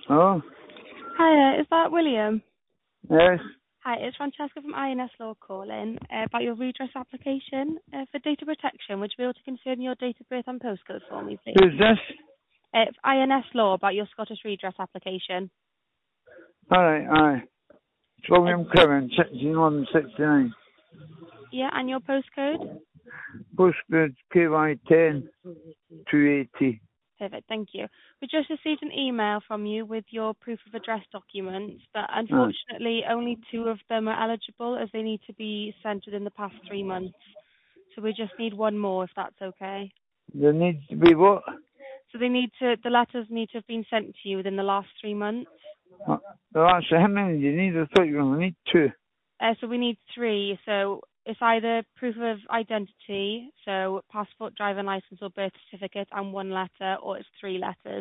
Oh, Hiya, is that William? yes. Hi, it's Francesca from INS Law calling about your redress application. For data protection, would you be able to confirm your date of birth and postcode for me, please? Who's this? It's INS Law about your Scottish redress application. Alright, aye. It's Uh, William Curran, 1669. yeah, and your postcode? Postcode KY10 280. Perfect, thank you. We just received an email from you with your proof of address documents, but Aye. unfortunately only 2 of them are eligible as they need to be sent within the past 3 months. So we just need one more if that's okay. There needs to be what? So the letters need to have been sent to you within the last 3 months. Well, actually, how many do you need? I thought you only need 2. So we need 3. So it's either proof of identity, so passport, driving license, or birth certificate, and 1 letter, or it's 3 letters.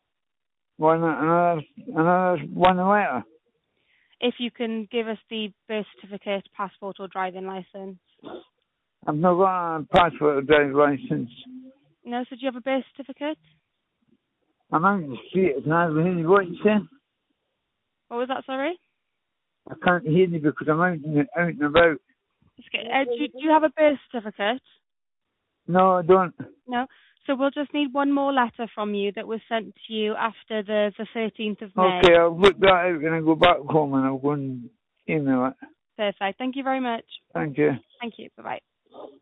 Another one letter. If you can give us the birth certificate, passport, or driving license. I've not got a passport or driving license. No, so do you have a birth certificate? I'm out in the street. Can I hear you what you say? What was that, sorry? I can't hear you because I'm out and about. Okay. Do you have a birth certificate? No, I don't. No. So we'll just need one more letter from you that was sent to you after the 13th of May. Okay, I'll look that out when I go back home and I'll go and email it. Perfect. Thank you very much. Thank you. Thank you. Bye-bye.